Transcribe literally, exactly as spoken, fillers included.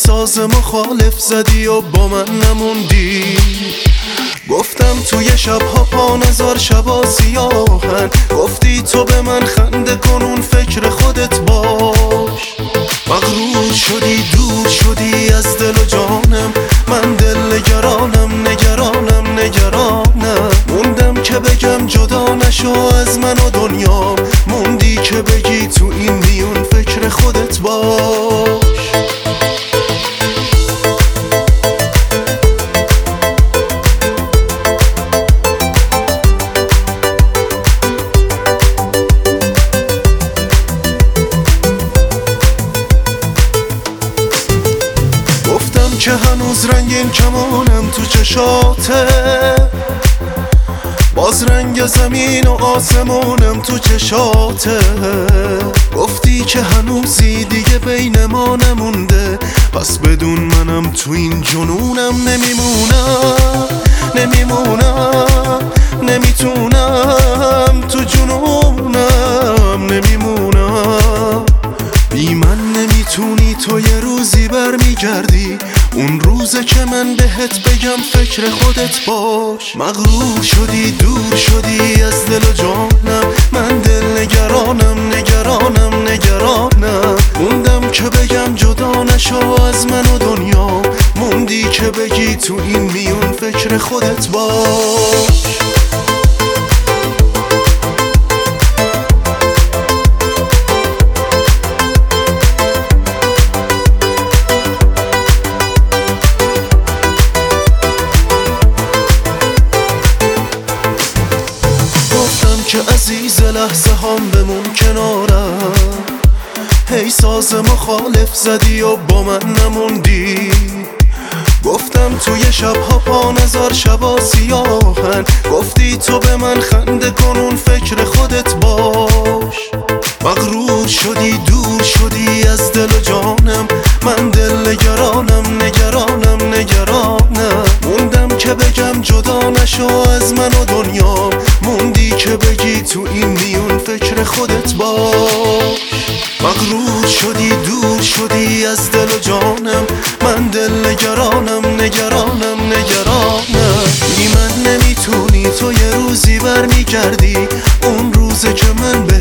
ساز مخالف زدی و با من نموندی. گفتم توی شبها پا نزار شبا سیاهن، گفتی تو به من خنده کن اون فکر خودت باش. مغرور شدی دور شدی از دل و جانم، من دل نگرانم نگرانم نگرانم. موندم که بگم جدا نشو از من و دنیا، موندی که بگی تو این میون فکر خودت باش. که هنوز رنگین کمانم تو چشاته، باز رنگ زمین و آسمانم تو چشاته. گفتی که هنوزی دیگه بین ما نمونده، پس بدون منم تو این جنونم نمیمونم نمیمونم نمیتونم تو جنونم نمیمونم. بی من نمیتونی تو یه روزی برمیگردی، اون روزه که من بهت بگم فکر خودت باش. مغرور شدی دور شدی از دل و جانم، من دل نگرانم نگرانم نگرانم. موندم که بگم جدا نشو از من و دنیا، موندی که بگی تو این میون فکر خودت باش. که عزیز لحظه هم بمون کنارم، هی ساز مخالف زدی و با من نموندی. گفتم توی شبها پا نزار شبا سیاهن، گفتی تو به من خنده کن اون فکر خودت باش. مغرور شدی دور شدی از دل و جانم، من دل نگرانم نگرانم نگرانم. موندم که بگم جدا نشو از من و دنیا، موندی که بگی تو این میون فکر خودت باش. مغرور شدی دور شدی از دل و جانم، من دل نگرانم نگرانم نگرانم. بی من نمیتونی تو یه روزی برمیگردی، اون روزه که من